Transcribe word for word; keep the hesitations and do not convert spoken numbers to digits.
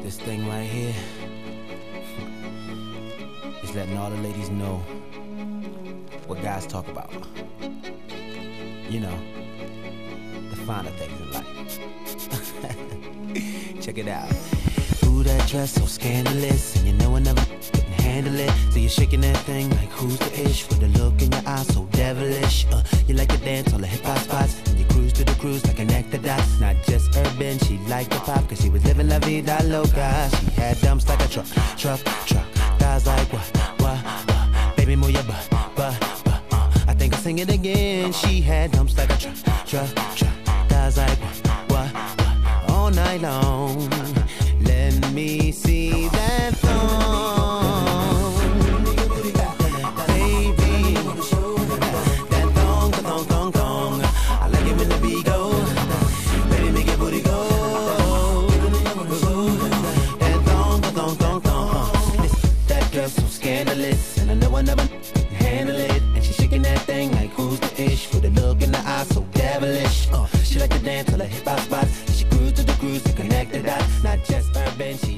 This thing right here is letting all the ladies know what guys talk about. You know, the finer things in life. Check it out. Ooh, that dress so scandalous, and you know I never couldn't handle it. So you're shaking that thing like who's the ish, with a look in your eyes so devilish. Uh, you like to dance on the hip hop spots, and you cruise to the cruise like an nectar dots. Not just urban, she liked the pop, cause she was living la vida loca. She had dumps like a truck, truck, truck. Guys like what, what, what? Baby, move your butt, butt, butt. Uh, I think I'll sing it again. She had dumps like a truck, truck, truck. Guys like what, what, what? All night long. Let me see that thong, baby. That thong, the thong, thong, thong. I like it when the beat go. Baby, make your booty go. That thong, the thong, thong, thong. Listen, that girl's so scandalous, and I know I never can handle it. And she's shaking that thing like who's the ish, with a look in the eye so devilish. Uh, she like to dance till the hip hop spots. She cruise to the cruise to connect the dots. Not just urban, she